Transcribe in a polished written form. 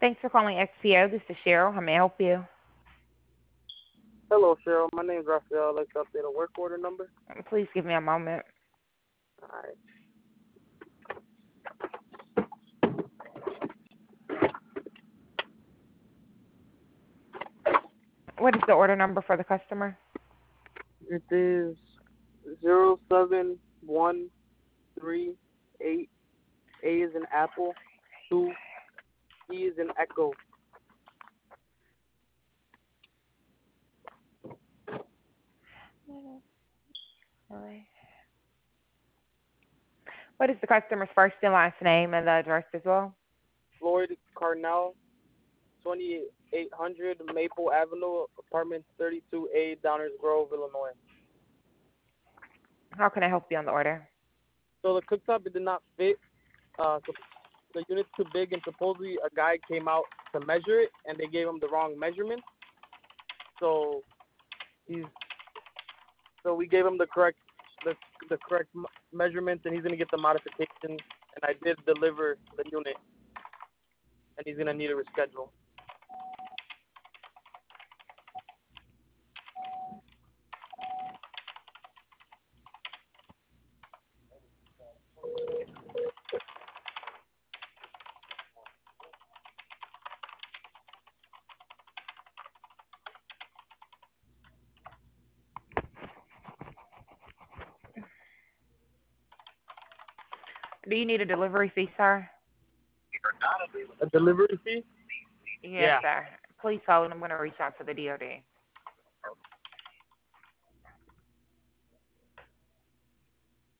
Thanks for calling XPO. This is Cheryl. How may I help you? Hello, Cheryl. My name's Raphael. I'd like to update a work order number. Please give me a moment. All right. What is the order number for the customer? It is 07138. A is in apple. 2. E is in echo. What is the customer's first and last name and the address as well? Floyd Carnell, 2800 Maple Avenue, apartment 32A, Downers Grove, Illinois. How can I help you on the order? So the cooktop, it did not fit. So the unit's too big, and supposedly a guy came out to measure it, and they gave him the wrong measurement. So we gave him the correct measurements, and he's gonna get the modification. And I did deliver the unit, and he's gonna need a reschedule. Do you need a delivery fee, sir? A delivery fee? Yes, Yeah. sir. Please hold. I'm going to reach out to the DOD.